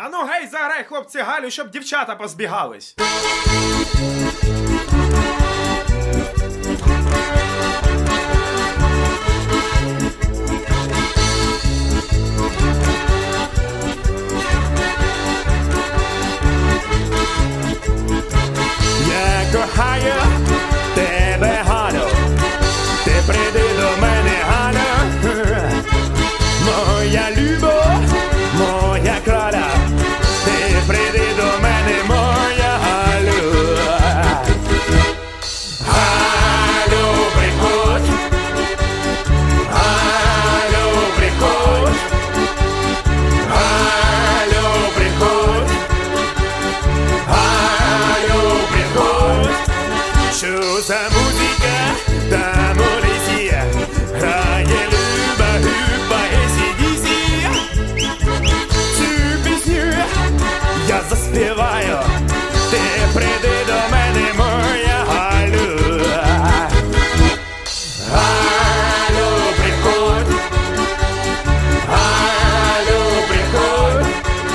А ну гей, заграй, хлопці, Галю, щоб дівчата позбігались. Я кохаю тебе, Галю, ти прийди до мене, Галю, моя любов, моя краля, ти прийди до мене, моя Галю. Галю, приходь, Галю, приходь, Галю, приходь, Галю, приходь. Що за музика там у лісі грає люба, люба AC/DC. Цю пісню я заспіваю, ти прийди до мене, моя Галю. Галю, приходь, Галю, приходь,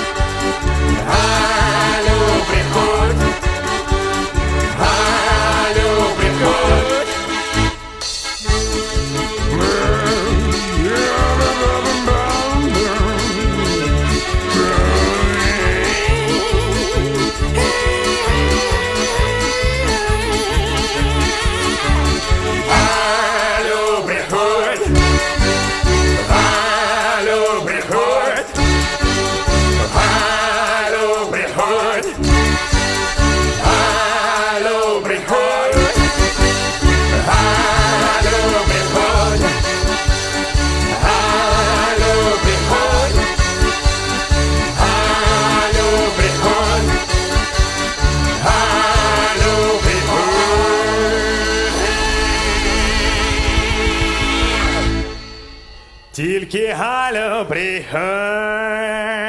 Галю, приходь, Галю, приходь. Галю, приходь, Галю, приходь, Галю, приходь, Галю, приходь, Галю, приходь, Галю, приходь, Галю, приходь, Галю, приходь. Тільки Галю, приходь.